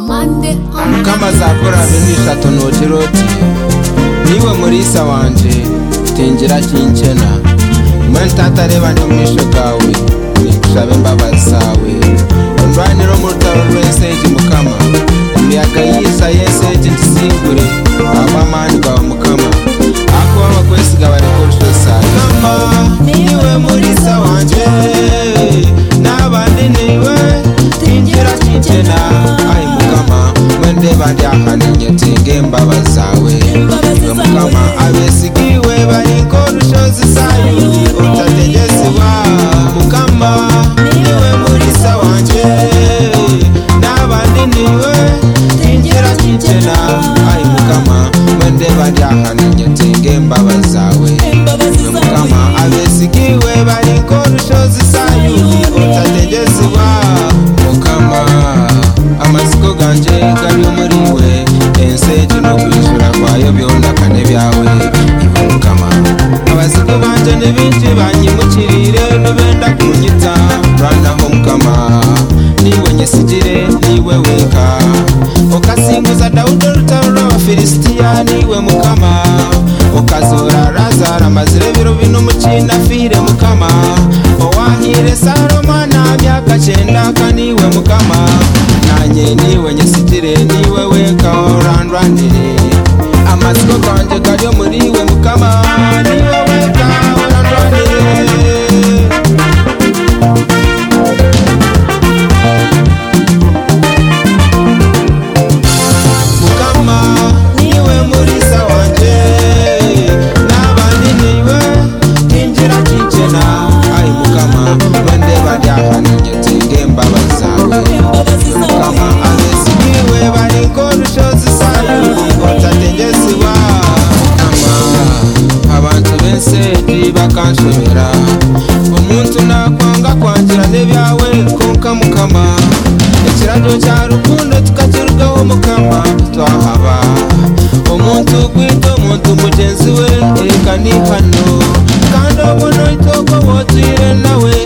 Mukama zakora binisha tonokiroti niwe murisa wanje tingira kinchena mwentata reba ndi mwisho gawe nikushabe mbabazi zawe ndwaniro mu rutaro rw'enseji Mukama imiyaga yisa y'enseji ntisingure abamani bawe Mukama akuba bakwesiga bari kurushosa Mukama niwe murisa wanje n'abandi niwe tingira kinchena ai Mukama mwendeba ndyahaninye tinge mbabazi zawe Mukama abesigiwe bari kurushoza zayo utategesiwa Mukama niwe murisa wanje n'abandi niwe tingira kinchena ai Mukama mwendeba ndyahaninye tinge mbabazi zawe Mukama abesigiwe bari kurushoza zayo utategesiwa Mukama amasiko ganje gari umuriwe enseji no kwishura kwayo byonda kane byawe iwe Mukama abasiko banje nebinji banyimukirire nubenda kunyita rana ho Mukama niwe nyesigire niwe weka okasinguza Dawudi rutaro rw'Abafilisitiya niwe Mukama okazora Lazaro amazire biro bino mukina fire Mukama owahire Salomo na myaka 9 kaniwe Mukama nanye niwe nyesigire niwe weka orandwanire amasiko ganje gari muriwe Mukama niwe weka orandwanire Mukama niwe murisa wanje n'abandi niwe tingira kinchena ai Mukama mwendeba ndyahaninye tinge mbabazi zawe Mukama abesigiwe bari kurushoza zayo utategesiwa Mukama abantu b'enseji bakanshobera omuntu nakwanga kwangira n'ebyawe konka Mukama ekiragiro kya rukundo tukakirugaho Mukama twahaba omuntu gwita omuntu mugenzi we eka ni hano kandi obono itoko wotwire nawe